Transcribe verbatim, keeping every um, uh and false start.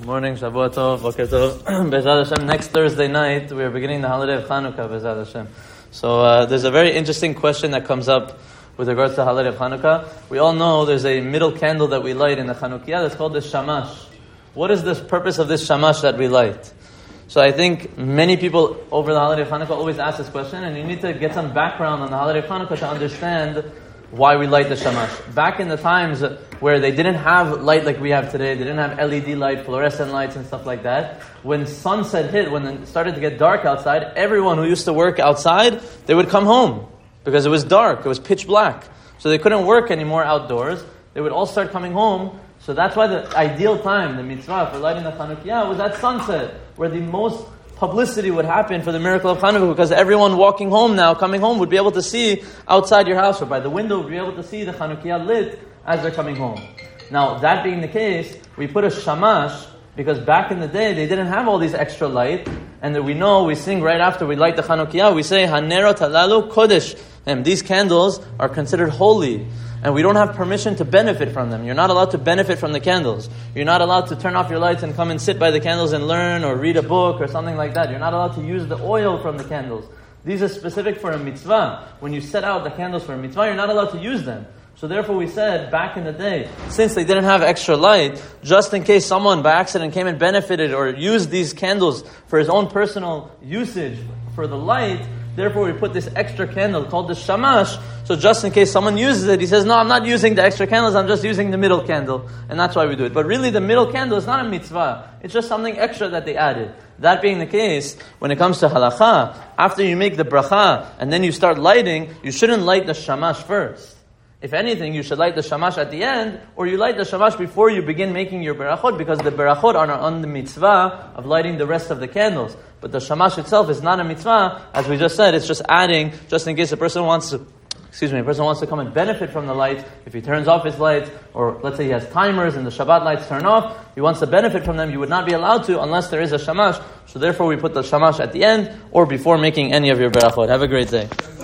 Morning, Shavua Tov, Boker Tov. Be'ezrat Hashem, next Thursday night, we are beginning the holiday of Chanukah, Be'ezrat Hashem. So uh, there's a very interesting question that comes up with regards to the holiday of Chanukah. We all know there's a middle candle that we light in the Chanukiah that's called the Shamash. What is the purpose of this Shamash that we light? So I think many people over the holiday of Chanukah always ask this question, and you need to get some background on the holiday of Chanukah to understand why we light the Shamash. Back in the times where they didn't have light like we have today, they didn't have L E D light, fluorescent lights and stuff like that, when sunset hit, when it started to get dark outside, everyone who used to work outside, they would come home because it was dark, it was pitch black. So they couldn't work anymore outdoors. They would all start coming home. So that's why the ideal time, the mitzvah for lighting the Chanukiah, was at sunset, where the most publicity would happen for the miracle of Chanukah, because everyone walking home now, coming home, would be able to see outside your house or by the window, would be able to see the Chanukiah lit as they're coming home. Now, that being the case, we put a shamash, because back in the day, they didn't have all these extra light, and that we know, we sing right after we light the Chanukiah, we say, Hanerot halalu kodesh. And these candles are considered holy, and we don't have permission to benefit from them. You're not allowed to benefit from the candles. You're not allowed to turn off your lights and come and sit by the candles and learn or read a book or something like that. You're not allowed to use the oil from the candles. These are specific for a mitzvah. When you set out the candles for a mitzvah, you're not allowed to use them. So therefore we said, back in the day, since they didn't have extra light, just in case someone by accident came and benefited or used these candles for his own personal usage for the light, therefore we put this extra candle called the shamash. So just in case someone uses it, he says, no, I'm not using the extra candles, I'm just using the middle candle. And that's why we do it. But really the middle candle is not a mitzvah. It's just something extra that they added. That being the case, when it comes to halacha, after you make the bracha and then you start lighting, you shouldn't light the shamash first. If anything, you should light the shamash at the end, or you light the shamash before you begin making your berachot, because the berachot are on the mitzvah of lighting the rest of the candles. But the shamash itself is not a mitzvah. As we just said, it's just adding, just in case a person wants to, excuse me, a person wants to come and benefit from the lights. If he turns off his lights, or let's say he has timers and the Shabbat lights turn off, he wants to benefit from them, you would not be allowed to unless there is a shamash. So therefore we put the shamash at the end, or before making any of your berachot. Have a great day.